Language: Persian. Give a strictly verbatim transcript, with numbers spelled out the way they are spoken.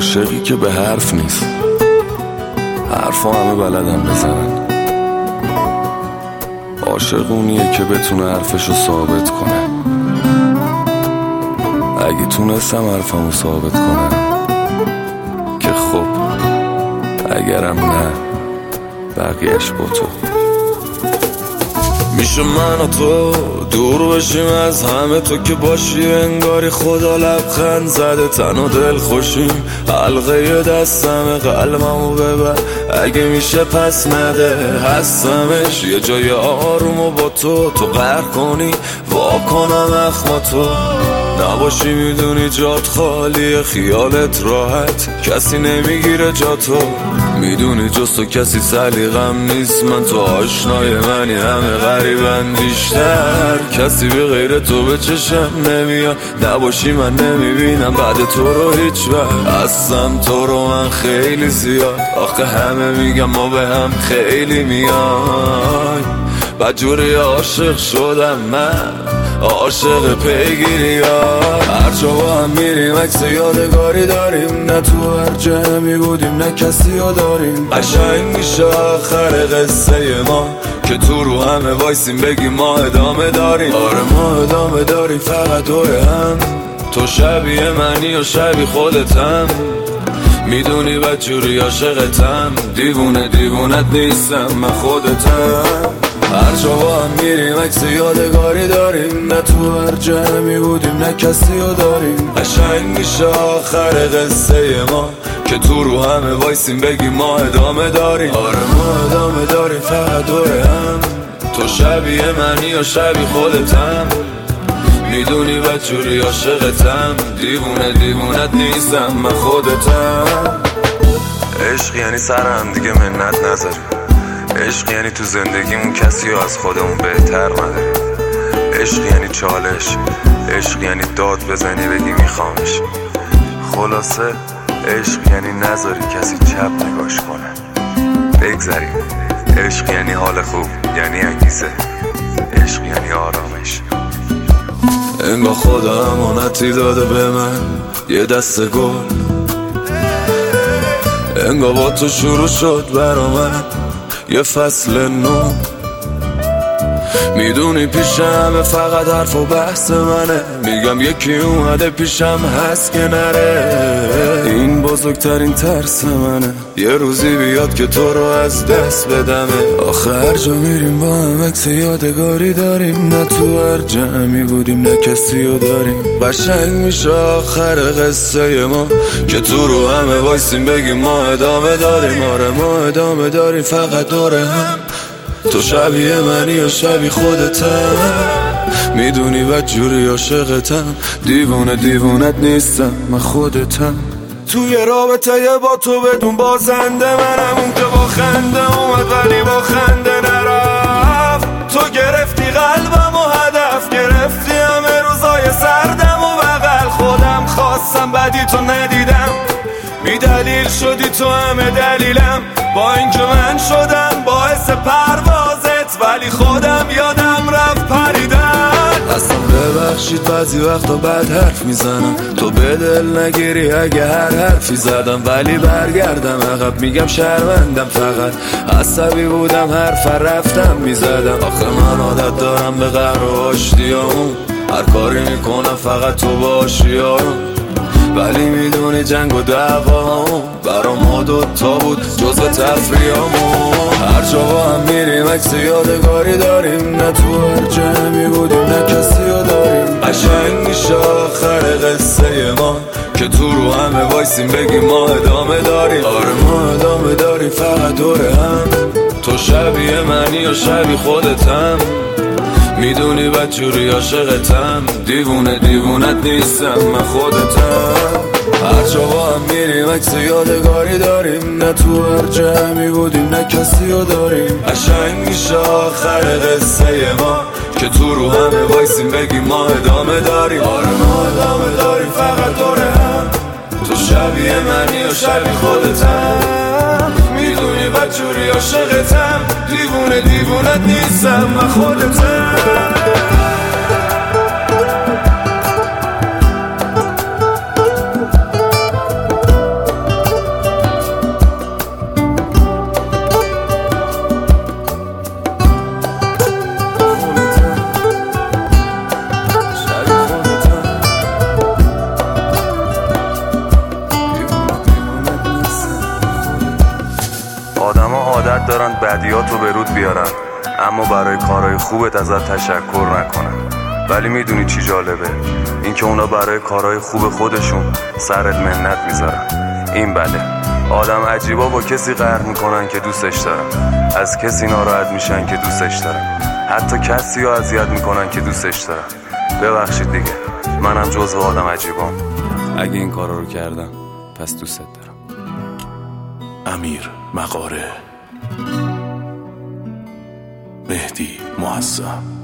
عاشقی که به حرف نیست، حرفا همه بلدن بزنن. عاشق اونیه که بتونه حرفشو ثابت کنه. اگه تونستم حرفمو ثابت کنم که خب، اگرم نه بقیهش با تو. میشه من و تو دور بشیم از همه، تو که باشی انگاری خدا لبخند زده. تن و دل خوشیم، حلقه دستم قلبمو ببر اگه میشه پس نده. هستمش یه جای آرومو با تو، تو قهر کنی واکنم اخما تو نباشی. میدونی جات خالیه، خیالت راحت، کسی نمیگیره جا تو. میدونی جز تو کسی سلیقم نیست، من تو آشنای منی، همه غریبن بیشتر. کسی به غیر تو به چشم نمیاد، نباشی من نمیبینم بعد تو رو هیچ وقت. هستم تو رو من خیلی زیاد، آخه همه میگم ما به هم خیلی میای. بدجوری عاشق شدم من، عاشق پیگیری ها. هر جا با هم میریم عکس یادگاری داریم، نه تو هر جمعی بودیم نه کسی ها داریم. قشنگ میشه آخر قصه ما که تو رو همه وایسیم بگیم ما ادامه داریم. آره ما ادامه داریم فقط دور هم، تو شبیه منی و شبیه خودتم. میدونی بدجوری عاشقتم، دیوونه دیوونت نیستم من خودتم. هر جا با هم میریم عکس یادگاری داریم، نه تو هر جمعی بودیم نه کسی ها داریم. قشنگ میشه آخر قصه ما که تو رو همه وایسیم بگیم ما ادامه داریم. آره ما ادامه داریم فقط دور هم، تو شبیه منی و شبیه خودتم. میدونی بدجوری عاشقتم، دیوونه دیوونت نیستم من خودتم. عشق یعنی سر هم دیگه منت نذاریم، عشق یعنی تو زندگیمون کسی رو از خودمون بهتر نداریم. عشق یعنی چالش، عشق یعنی داد بزنی بگی میخوامش. خلاصه عشق یعنی نذاری کسی چپ نگاش کنه، بگذریم. عشق یعنی حال خوب، یعنی انگیزه، عشق یعنی آرامش. انگار خدا امانتی داده به من یه دسته گل، انگار با تو شروع شد برا من یه فصل نو. میدونی پیشم فقط حرف و بحث منه، میگم یکی اومده پیشم هست که نره. این بزرگترین ترس منه، یه روزی بیاد که تو رو از دست بدمه. آخه هر جا میریم با هم عکس یادگاری داریم، نه تو هر جمعی بودیم نه کسی رو داریم. قشنگ میشه آخر قصه ما که تو رو همه وایسیم بگیم ما ادامه داریم. آره ما ادامه داریم فقط دور هم، تو شبیه منی و شبیه خودتم. میدونی بدجوری عاشقتم، دیوونه دیوونت نیستم من خودتم. توی رابطه با تو بدون بازنده منم، اون که با خنده اومد ولی با خنده نرفت. تو گرفتی قلبم و هدف گرفتی همه روزای سردم و بغل خودم خواستم بدی تو ندیدم. بی دلیل شدی تو همه دلیلم، با اینکه من شدم باعث پروازت ولی خودم یادم رفت پریدن. اصلا ببخشید بعضی وقتا بد حرف میزنم، تو به دل نگیری اگه هر حرفی زدم. ولی برگردم عقب میگم شرمندم، فقط عصبی بودم حرف رفتم میزدم. آخه من عادت دارم به قهر و آشتیامون، هر کاری میکنم فقط تو باشی آروم. ولی میدونی جنگ و دعوامون برا ما دوتا بود جزو تفریامون. هر جا با هم میریم عکس یادگاری داریم، نه تو هر جمعی بودیم نه کسی رو داریم. قشنگ میشه آخر قصه ما که تو رو همه وایسیم بگیم ما ادامه داریم. آره ما ادامه داریم فقط دور هم، تو شبیه منی و شبیه خودتم. میدونی بدجوری عاشقتم، دیوونه دیوونت نیستم من خودتم. هر جا با هم میریم عکس یادگاری داریم، نه تو هر جمعی بودیم نه کسی رو داریم. قشنگ میشه آخر قصه ما که تو رو همه وایسیم بگیم ما ادامه داریم. آره ما ادامه داریم فقط دور هم، تو شبیه منی و شبیه خودتم. میدونی بدجوری عاشقتم، دیوونه دیوونت نیستم من خودتم. دارن بدیاتو به رود بیارن اما برای کارهای خوبت ازت تشکر نکنن. ولی میدونی چی جالبه؟ این که اونا برای کارهای خوب خودشون سرت منت میذارن. این بله، آدم عجیبا با کسی قهر میکنن که دوستش دارن، از کسی ناراحت میشن که دوستش دارن، حتی کسی رو اذیت میکنن که دوستش دارن. ببخشید دیگه، منم جزو آدم عجیبام. اگه این کارا رو کردم پس دوستت دارم. امیر مغاره، مهدی معظم.